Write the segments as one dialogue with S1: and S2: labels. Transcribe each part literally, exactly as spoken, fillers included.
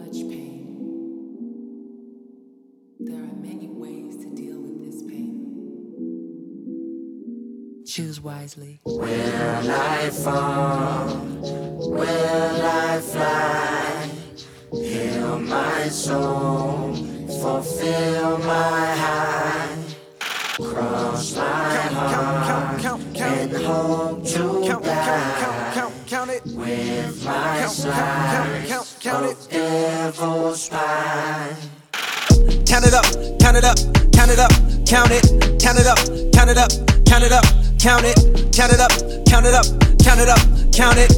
S1: much pain. There are many ways to deal with this pain. Choose wisely.
S2: Will I fall? Will I fly? Heal my soul, fulfill my high. Cross my heart and hope to die with my slice of devil's spine.
S3: Count it up, count it up, count it up, count it, count it up, count it up, count it up, count it, count it up, count it up, count it up, count it.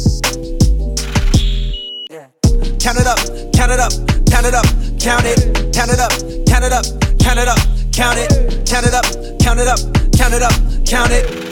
S3: Count it up, count it up, count it up, count it, count it up, count it up, count it up, count it, count it up, count it up, count it up, count it.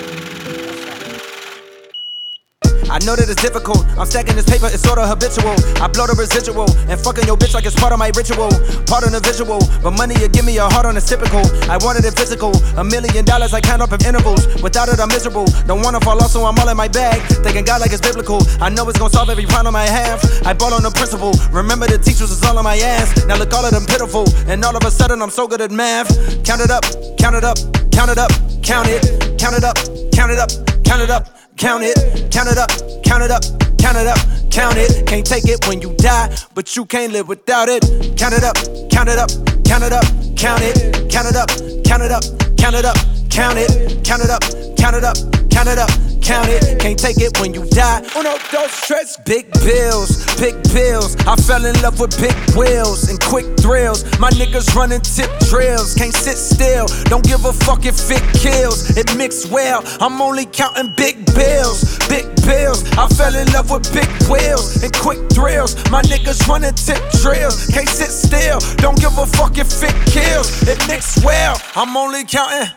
S3: I know that it's difficult, I'm stacking this paper, it's sorta habitual. I blow the residual, and fucking your bitch like it's part of my ritual. Part of the visual, but money you give me a heart on it's typical. I wanted it physical, a million dollars I count up in intervals. Without it I'm miserable, don't wanna fall off so I'm all in my bag. Thinking God like it's biblical, I know it's gonna solve every problem I have. I ball on the principle, remember the teachers is all on my ass. Now look all of them pitiful, and all of a sudden I'm so good at math. Count it up, count it up, count it up, count it, count it up, count it up, count it up. Count it, count it up, count it up, count it up, count it. Can't take it when you die, but you can't live without it. Count it up, count it up, count it up, count it, count it up, count it up, count it up, count it, count it up, count it up, count it up, count it. Can't take it when you die. Uno, dos, tres. Big bills, big bills. I fell in love with big wheels and quick thrills. My niggas running tip drills. Can't sit still. Don't give a fuck if it kills. It mixed well. I'm only counting big bills, big bills. I fell in love with big wheels and quick thrills. My niggas running tip drills. Can't sit still. Don't give a fuck if it kills. It mixed well. I'm only counting.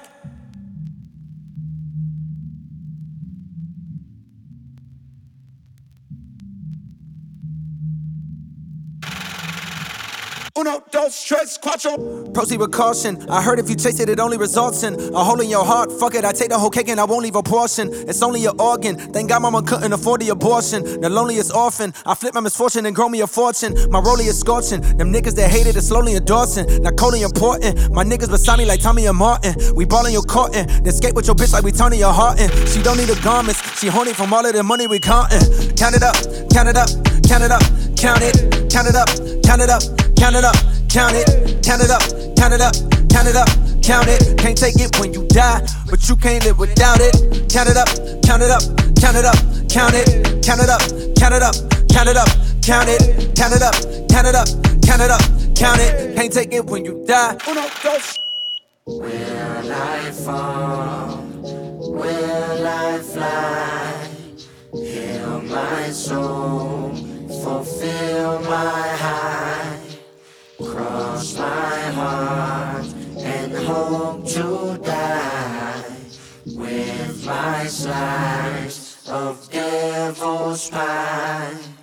S3: Uno, dos, tres, cuatro. Proceed with caution. I heard if you taste it, it only results in a hole in your heart. Fuck it, I take the whole cake and I won't leave a portion. It's only an organ. Thank God mama couldn't afford the abortion. The loneliest orphan. I flip my misfortune and grow me a fortune. My rollie is scorching. Them niggas that hated it slowly endorsing. Not coldly important. My niggas beside me like Tommy and Martin. We ballin' your courtin'. Then skate with your bitch like we Tony your Harton. She don't need the garments. She horny from all of the money we countin'. Count it up, count it up, count it up, count it, count it up, count it up. Count it up, count it, count it up, count it up, count it up, count it. Can't take it when you die, but you can't live without it. Count it up, count it up, count it up, count it, count it up, count it up, count it up, count it, count it up, count it up, count it up, count it. Can't take it when you die. Uno, dos.
S2: Will I fall? Will I fly? Heal my soul, fulfill my high. Cross my heart and hope to die with my slice of devil's pie.